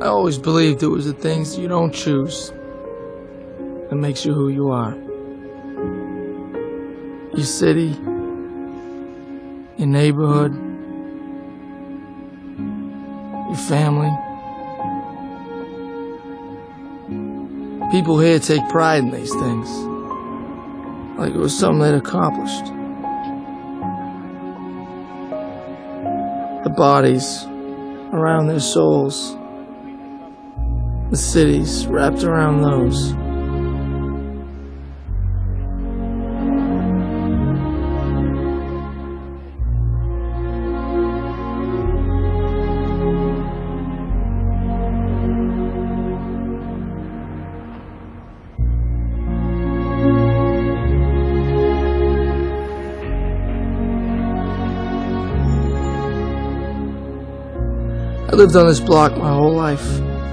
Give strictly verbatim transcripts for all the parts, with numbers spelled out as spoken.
I always believed it was the things you don't choose that makes you who you are. Your city, your neighborhood, your family. People here take pride in these things, like it was something they'd accomplished. The bodies around their souls, the cities wrapped around those. I lived on this block my whole life.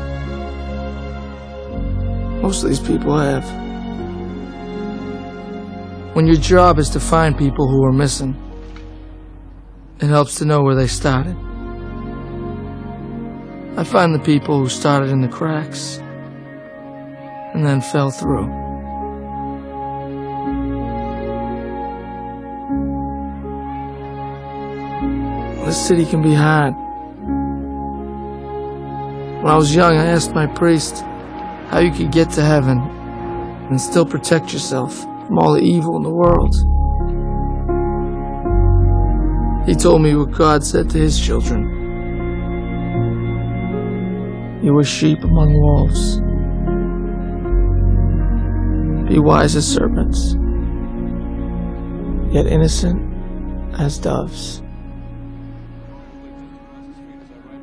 Most of these people have. When your job is to find people who are missing, it helps to know where they started. I find the people who started in the cracks and then fell through. This city can be hard. When I was young, I asked my priest how you could get to heaven and still protect yourself from all the evil in the world. He told me what God said to his children. You are sheep among wolves. Be wise as serpents, yet innocent as doves.